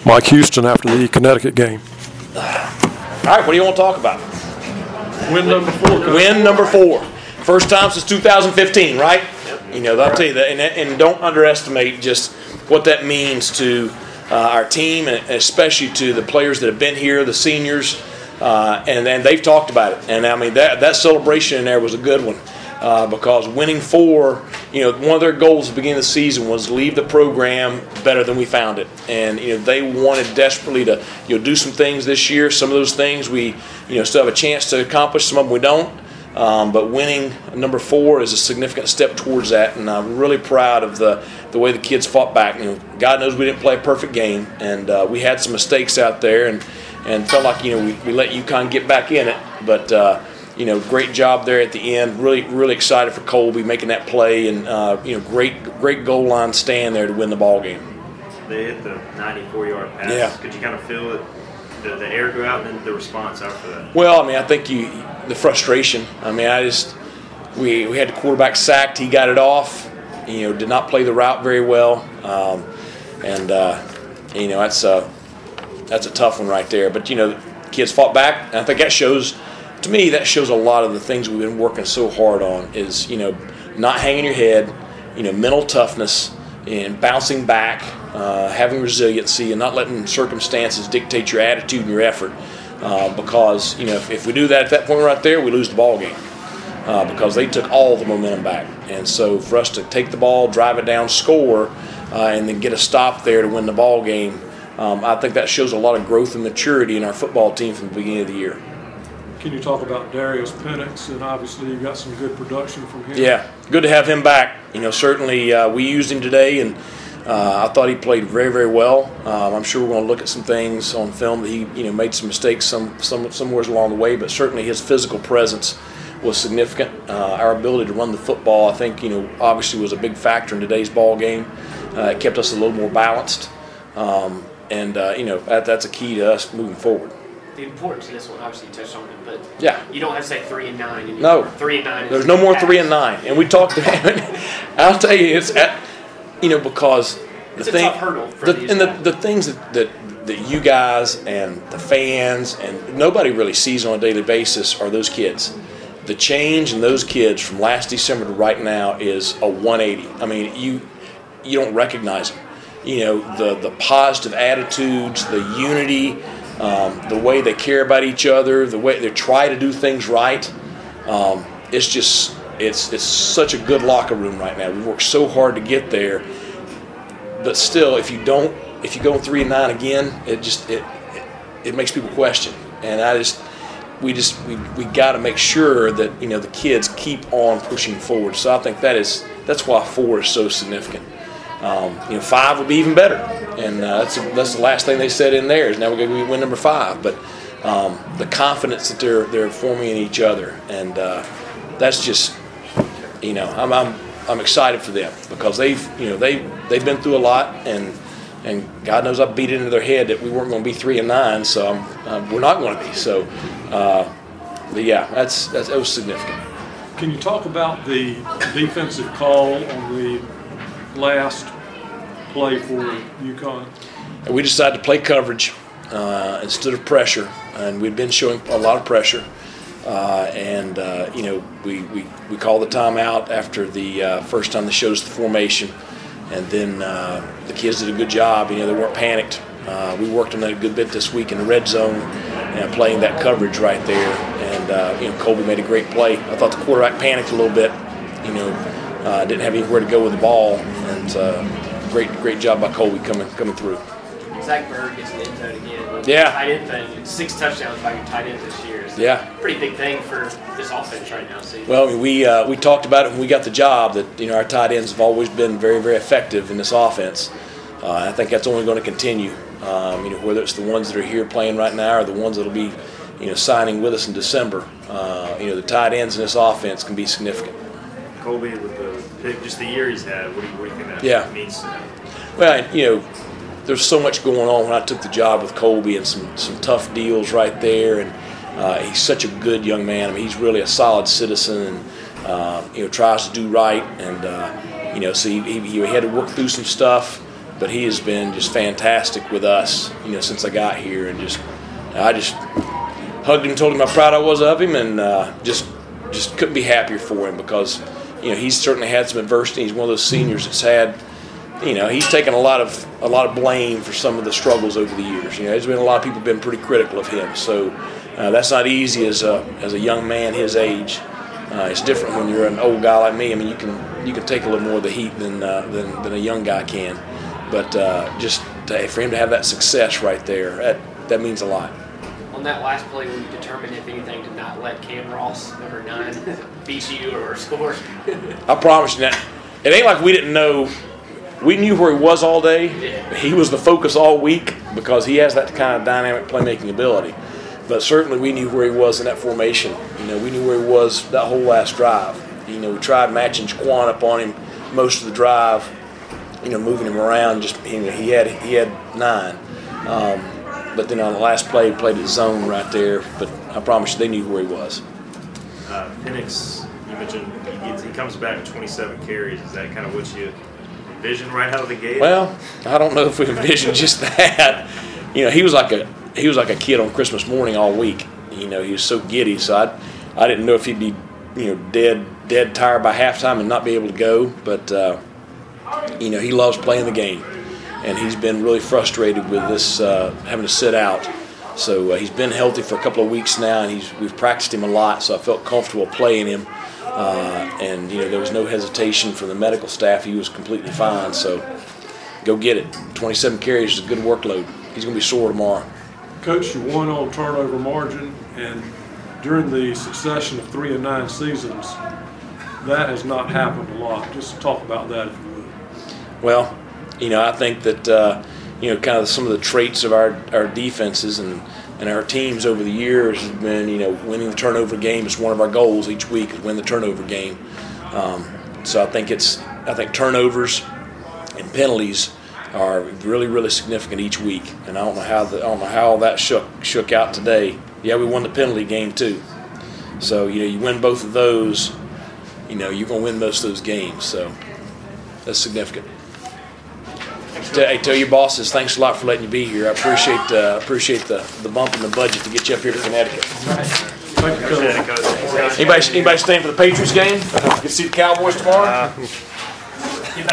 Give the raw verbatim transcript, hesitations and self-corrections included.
Mike Houston after the Connecticut game. All right, what do you want to talk about? Win number four. Win number four. First time since two thousand fifteen, right? You know, I'll tell you that, and, and don't underestimate just what that means to uh, our team, and especially to the players that have been here, the seniors, uh, and and they've talked about it. And I mean, that that celebration in there was a good one. Uh, because winning four, you know, one of their goals at the beginning of the season was leave the program better than we found it. And, you know, they wanted desperately to, you know, do some things this year. Some of those things we, you know, still have a chance to accomplish. Some of them we don't. Um, but winning number four is a significant step towards that. And I'm really proud of the, the way the kids fought back. You know, God knows we didn't play a perfect game. And uh, we had some mistakes out there and, and felt like, you know, we, we let UConn get back in it. But, uh, You know, great job there at the end. Really, really excited for Colby making that play, and uh, you know, great, great goal line stand there to win the ball game. They hit the ninety-four yard pass. Yeah. Could you kind of feel it, the, the air go out, and then the response after that? Well, I mean, I think you, the frustration. I mean, I just, we we had the quarterback sacked. He got it off. You know, did not play the route very well, um, and uh, you know, that's a that's a tough one right there. But you know, kids fought back, and I think that shows. To me, that shows a lot of the things we've been working so hard on is, you know, not hanging your head, you know, mental toughness and bouncing back, uh, having resiliency and not letting circumstances dictate your attitude and your effort. Uh, because, you know, if, if we do that at that point right there, we lose the ball game uh, because they took all the momentum back. And so for us to take the ball, drive it down, score, uh, and then get a stop there to win the ball game, um, I think that shows a lot of growth and maturity in our football team from the beginning of the year. Can you talk about Darius Penix? And obviously you got some good production from him. Yeah, good to have him back. You know, certainly uh, we used him today, and uh, I thought he played very, very well. Um, I'm sure we're going to look at some things on film that he, you know, made some mistakes some, some somewhere along the way, but certainly his physical presence was significant. Uh, our ability to run the football, I think, you know, obviously was a big factor in today's ball game. Uh, it kept us a little more balanced, um, and uh, you know, that, that's a key to us moving forward. The importance of this one, obviously you touched on it, but yeah, you don't have to say three and nine anymore. No, three and nine. There's no more three and nine, and we talked to him. I'll tell you, it's at, you know, because the it's thing, a tough hurdle for the, these and the, guys. the things that, that that you guys and the fans and nobody really sees on a daily basis are those kids. The change in those kids from last December to right now is a one eighty. I mean, you you don't recognize them. You know, the the positive attitudes, the unity. Um, the way they care about each other, the way they try to do things right, um, it's just it's it's such a good locker room right now. We've worked so hard to get there, but still, if you don't, if you go three and nine again, it just it it, it makes people question. And I just we just we we got to make sure that you know the kids keep on pushing forward. So I think that is that's why four is so significant. Um, you know, five would be even better, and uh, that's that's the last thing they said in there is now we're going to win number five. But um, the confidence that they're they're forming in each other, and uh, that's just, you know, I'm I'm I'm excited for them because they've you know they they've been through a lot, and and God knows I beat it into their head that we weren't going to be three and nine, so I'm, uh, we're not going to be. So, uh, but yeah, that's, that's that was significant. Can you talk about the defensive call on the last play for UConn? And we decided to play coverage uh, instead of pressure, and we'd been showing a lot of pressure. Uh, and uh, you know, we, we, we called the timeout after the uh, first time they showed us the formation, and then uh, the kids did a good job. You know, they weren't panicked. Uh, we worked on that a good bit this week in the red zone, and playing that coverage right there. And uh, you know, Colby made a great play. I thought the quarterback panicked a little bit. You know, uh, didn't have anywhere to go with the ball, and uh, great great job by Colby coming coming through. Zach Bird gets an end zone again. Yeah. Tight end thing. Six touchdowns by your tight end this year. It's Yeah. a pretty big thing for this offense right now. So Well, I mean, we uh, we talked about it when we got the job that you know our tight ends have always been very very effective in this offense. Uh, I think that's only going to continue. Um, you know, whether it's the ones that are here playing right now or the ones that'll be, you know, signing with us in December. Uh, you know, the tight ends in this offense can be significant. Colby with the pick, just the year he's had. What do you, what do you think that Yeah. means to him? Well, you know, there's so much going on when I took the job with Colby, and some some tough deals right there, and uh, he's such a good young man. I mean, he's really a solid citizen, and uh, you know, tries to do right, and uh, you know, so he, he, he had to work through some stuff. but he has been just fantastic with us, you know, since I got here, and just I just hugged him, told him how proud I was of him, and uh, just just couldn't be happier for him because, you know, he's certainly had some adversity. He's one of those seniors that's had, you know, he's taken a lot of a lot of blame for some of the struggles over the years. You know, there's been a lot of people been pretty critical of him, so uh, that's not easy as a as a young man his age. Uh, it's different when you're an old guy like me. I mean, you can you can take a little more of the heat than uh, than, than a young guy can, but uh, just to, for him to have that success right there, that that means a lot. On that last play, were you determined, if anything, to not let Cam Ross, number nine, beat you or score? I promise you that. It ain't like we didn't know. We knew where he was all day. Yeah. He was the focus all week because he has that kind of dynamic playmaking ability. But certainly we knew where he was in that formation. You know, we knew where he was that whole last drive. You know, we tried matching Jaquan up on him most of the drive. You know, moving him around. Just you know, he had he had nine. Um, But then on the last play, he played his zone right there. But I promise you, they knew where he was. Uh, Penix, you mentioned he, gets, he comes back with twenty-seven carries. Is that kind of what you envisioned right out of the gate? Well, I don't know if we envisioned just that. You know, he was like a he was like a kid on Christmas morning all week. You know, he was so giddy. So I I didn't know if he'd be you know dead dead tired by halftime and not be able to go. But uh, you know, he loves playing the game. And he's been really frustrated with this uh, having to sit out. So uh, he's been healthy for a couple of weeks now, and he's we've practiced him a lot. So I felt comfortable playing him, uh, and you know there was no hesitation from the medical staff. He was completely fine. So go get it. twenty-seven carries is a good workload. He's going to be sore tomorrow. Coach, you won on turnover margin, and during the succession of three and nine seasons, that has not happened a lot. Just talk about that if you would. Well, you know, I think that, uh, you know, kind of some of the traits of our, our defenses and, and our teams over the years have been, you know, winning the turnover game is one of our goals each week is win the turnover game. Um, so I think it's, I think turnovers and penalties are really, really significant each week. And I don't know how the, I don't know how all that shook shook out today. Yeah, we won the penalty game too. So, you know, you win both of those, you know, you're going to win most of those games. So that's significant. Hey, tell your bosses thanks a lot for letting you be here. I appreciate uh, appreciate the, the bump in the budget to get you up here to Connecticut. Thank you, Coach. Coach. Anybody anybody staying for the Patriots game? Get to see the Cowboys tomorrow? Uh,